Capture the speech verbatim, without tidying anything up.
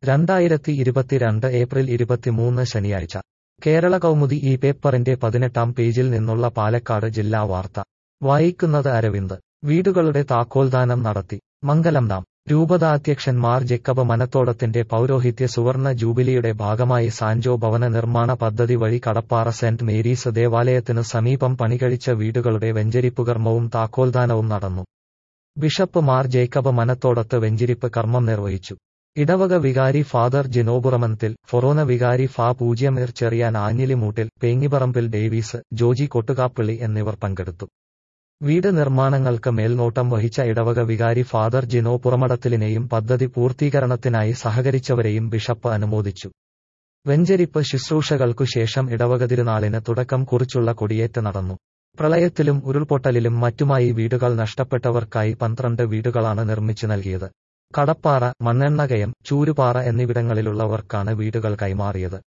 രണ്ടായിരത്തി ഇരുപത്തിരണ്ട് ഏപ്രിൽ ഇരുപത്തിമൂന്ന് ശനിയാഴ്ച കേരള കൗമുദി ഈ പേപ്പറിന്റെ പതിനെട്ടാം പേജിൽ നിന്നുള്ള പാലക്കാട് ജില്ലാ വാർത്ത വായിക്കുന്നത് അരവിന്ദ്. വീടുകളുടെ താക്കോൽദാനം നടത്തി. മംഗലം ഡാം രൂപതാധ്യക്ഷൻ മാർ ജേക്കബ് മനത്തോടത്തിന്റെ പൗരോഹിത്യ സുവർണ ജൂബിലിയുടെ ഭാഗമായി സാൻജോ ഭവന നിർമ്മാണ പദ്ധതി വഴി കടപ്പാറ സെന്റ് മേരീസ് ദേവാലയത്തിനു സമീപം പണികഴിച്ച വീടുകളുടെ വെഞ്ചരിപ്പ് കർമ്മവും താക്കോൽദാനവും നടന്നു. ബിഷപ്പ് മാർ ജേക്കബ് മനത്തോടത്ത് വെഞ്ചരിപ്പ് കർമ്മം നിർവഹിച്ചു. ഇടവക വികാരി ഫാദർ ജിനോബുറമന്തിൽ, ഫൊറോന വികാരി ഫാ പൂജ്യമീർ ചെറിയാൻ ആഞ്ഞിലിമൂട്ടിൽ, പേങ്ങിപ്പറമ്പിൽ ഡേവീസ്, ജോജി കൊട്ടുകാപ്പള്ളി എന്നിവർ പങ്കെടുത്തു. വീട് നിർമ്മാണങ്ങൾക്ക് മേൽനോട്ടം വഹിച്ച ഇടവക വികാരി ഫാദർ ജിനോ പുറമടത്തിലിനെയും പദ്ധതി പൂർത്തീകരണത്തിനായി സഹകരിച്ചവരെയും ബിഷപ്പ് അനുമോദിച്ചു. വെഞ്ചരിപ്പ് ശുശ്രൂഷകൾക്കു ശേഷം ഇടവക തിരുനാളിന് തുടക്കം കുറിച്ചുള്ള കൊടിയേറ്റ് നടന്നു. പ്രളയത്തിലും ഉരുൾപൊട്ടലിലും മറ്റുമായി വീടുകൾ നഷ്ടപ്പെട്ടവർക്കായി പന്ത്രണ്ട് വീടുകളാണ് നിർമ്മിച്ചു നൽകിയത്. കടപ്പാറ, മണ്ണെണ്ണകയം, ചൂരുപാറ എന്നിവിടങ്ങളിലുള്ളവർക്കാണ് വീടുകൾ കൈമാറിയത്.